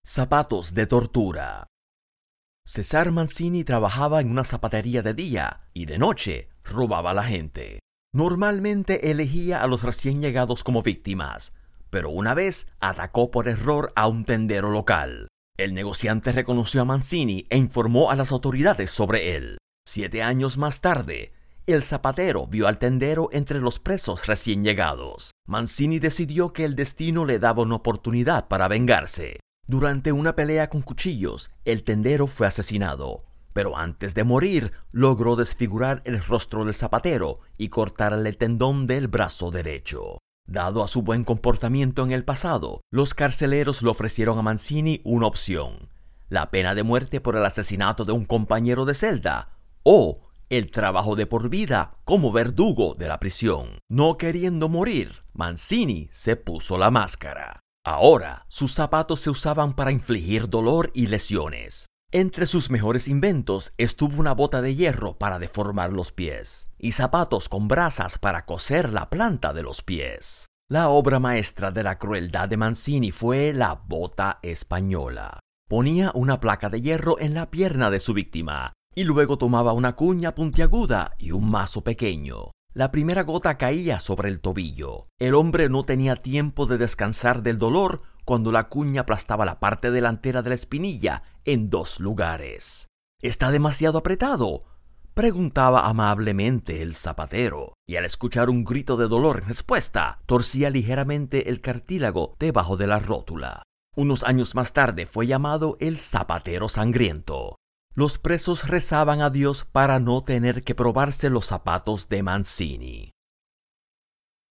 Zapatos de tortura. Cesar Mancini trabajaba en una zapatería de día y de noche robaba a la gente. Normalmente elegía a los recién llegados como víctimas, pero una vez atacó por error a un tendero local. El negociante reconoció a Mancini e informó a las autoridades sobre él. 7 años más tarde, el zapatero vio al tendero entre los presos recién llegados. Mancini decidió que el destino le daba una oportunidad para vengarse. Durante una pelea con cuchillos, el tendero fue asesinado, pero antes de morir, logró desfigurar el rostro del zapatero y cortarle el tendón del brazo derecho. Dado a su buen comportamiento en el pasado, los carceleros le ofrecieron a Mancini una opción: la pena de muerte por el asesinato de un compañero de celda o el trabajo de por vida como verdugo de la prisión. No queriendo morir, Mancini se puso la máscara. Ahora, sus zapatos se usaban para infligir dolor y lesiones. Entre sus mejores inventos estuvo una bota de hierro para deformar los pies y zapatos con brasas para coser la planta de los pies. La obra maestra de la crueldad de Mancini fue la bota española. Ponía una placa de hierro en la pierna de su víctima y luego tomaba una cuña puntiaguda y un mazo pequeño. La primera gota caía sobre el tobillo. El hombre no tenía tiempo de descansar del dolor cuando la cuña aplastaba la parte delantera de la espinilla en 2 lugares. ¿Está demasiado apretado?, preguntaba amablemente el zapatero, y al escuchar un grito de dolor en respuesta, torcía ligeramente el cartílago debajo de la rótula. Unos años más tarde fue llamado el zapatero sangriento. Los presos rezaban a Dios para no tener que probarse los zapatos de Mancini.